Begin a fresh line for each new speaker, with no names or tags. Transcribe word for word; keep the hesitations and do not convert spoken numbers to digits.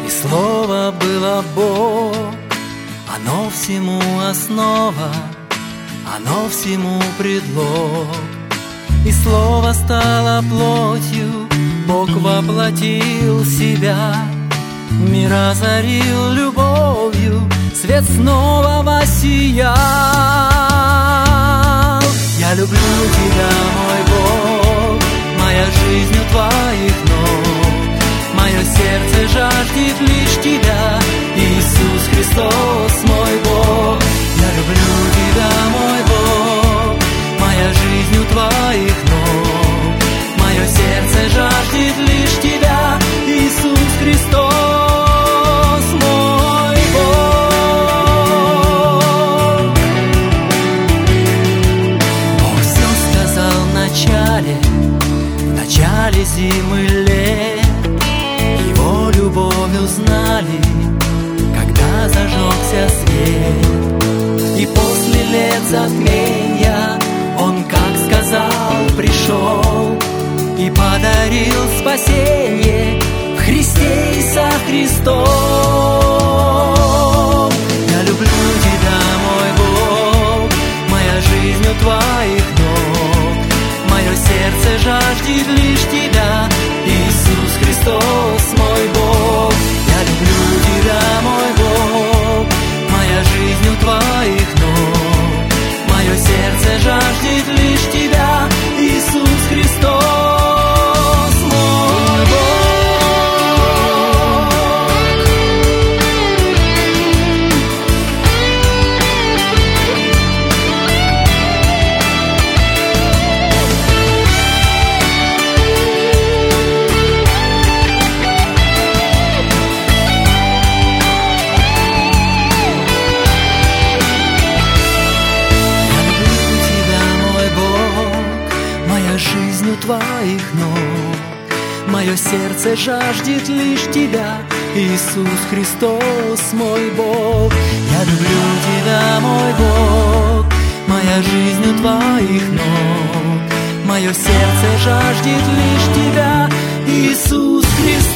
И слово было Бог, оно всему основа, оно всему предлог. И слово стало плотью, Бог воплотил себя, мир озарил любовью, свет снова воссиял. Я люблю Тебя, мой Бог, моя жизнь у Твоих ног. Мое сердце жаждет лишь Тебя, Иисус Христос, мой Бог. Я люблю Тебя, мой Бог, моя жизнь у Твоих ног. Мое сердце жаждет лишь Тебя, Иисус Христос, мой Бог. Бог все сказал в начале, в начале зимы лет. Его любовь узнали, когда зажегся свет. И после лет затмения Он, как сказал, пришел и подарил спасение в Христе и со Христом. Я люблю Тебя, мой Бог, моя жизнь у Твоих ног. Мое сердце жаждет лишь Тебя, Иисус Христос, мой Бог. Я люблю Тебя, мой Бог, моя жизнь у Твоих ног. Мое сердце жаждет лишь Тебя, Иисус Христос, мой Бог. Жизнь у Твоих ног. Мое сердце жаждет лишь Тебя, Иисус Христос, мой Бог. Я люблю Тебя, мой Бог, моя жизнь у Твоих ног. Мое сердце жаждет лишь Тебя, Иисус Христос.